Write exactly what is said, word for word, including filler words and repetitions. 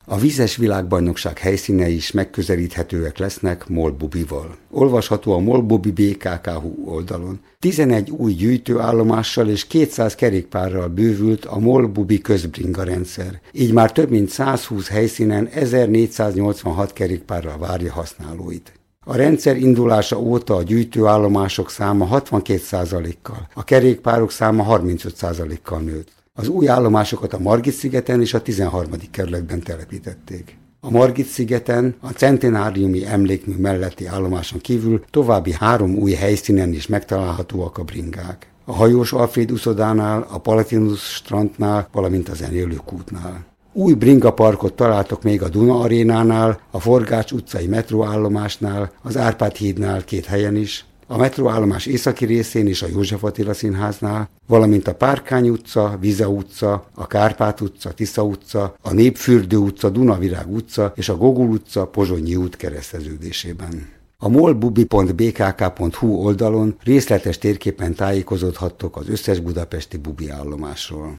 A vízes világbajnokság helyszínei is megközelíthetőek lesznek MOL-bubival. Olvasható a MOL-bubi bé ká ká hú oldalon. tizenegy új gyűjtőállomással és kétszáz kerékpárral bővült a MOL-bubi közbringa rendszer. Így már több mint százhúsz helyszínen ezernégyszáznyolcvanhat kerékpárral várja használóit. A rendszer indulása óta a gyűjtőállomások száma hatvankét százalékkal, a kerékpárok száma harmincöt százalékkal nőtt. Az új állomásokat a Margit-szigeten és a tizenharmadik kerületben telepítették. A Margit-szigeten a centenáriumi emlékmű melletti állomáson kívül további három új helyszínen is megtalálhatóak a bringák. A Hajós Alfréd uszodánál, a Palatinus strandnál, valamint a Zenélők útnál. Új bringaparkot találtok még a Duna arénánál, a Forgács utcai metróállomásnál, az Árpád hídnál két helyen is, a metróállomás északi részén és a József Attila Színháznál, valamint a Párkány utca, Viza utca, a Kárpát utca, Tisza utca, a Népfürdő utca, Dunavirág utca és a Gogol utca, Pozsonyi út kereszteződésében. A molbubi pont bé ká ká pont hú oldalon részletes térképen tájékozódhattok az összes budapesti bubi állomásról.